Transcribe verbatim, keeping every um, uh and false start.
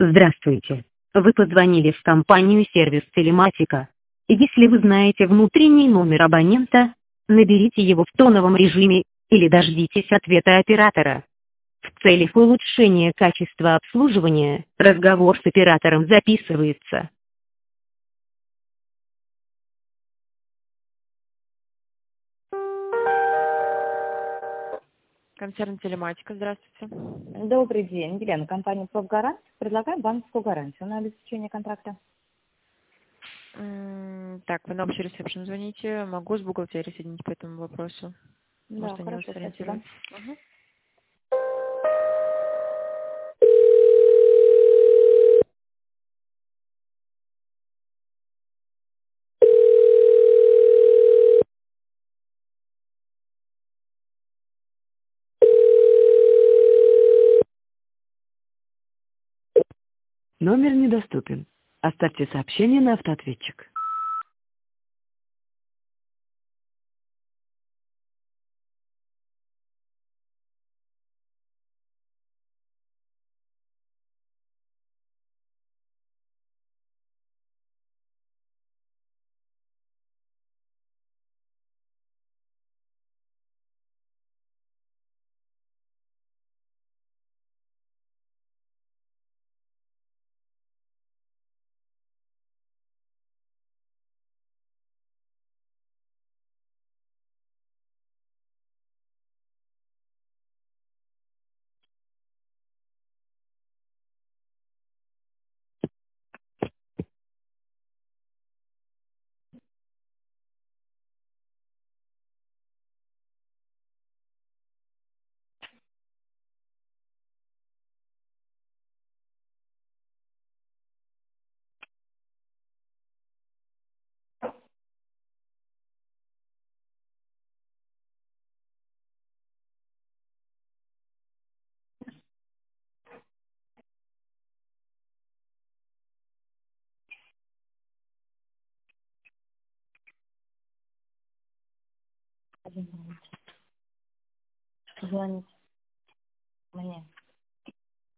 Здравствуйте. Вы позвонили в компанию «Сервис Телематика». Если вы знаете внутренний номер абонента, наберите его в тоновом режиме или дождитесь ответа оператора. В целях улучшения качества обслуживания разговор с оператором записывается. Концерн «Телематика», здравствуйте. Добрый день, Елена, компания «Профгарант». Предлагаю банковскую гарантию на обеспечение контракта. М, Так, вы на общий ресепшн звоните. Могу с бухгалтерией соединить по этому вопросу. Да, Может, они вас хорошо, спасибо. сориентируют. Мгм. Номер недоступен. Оставьте сообщение на автоответчик. Звонить мне.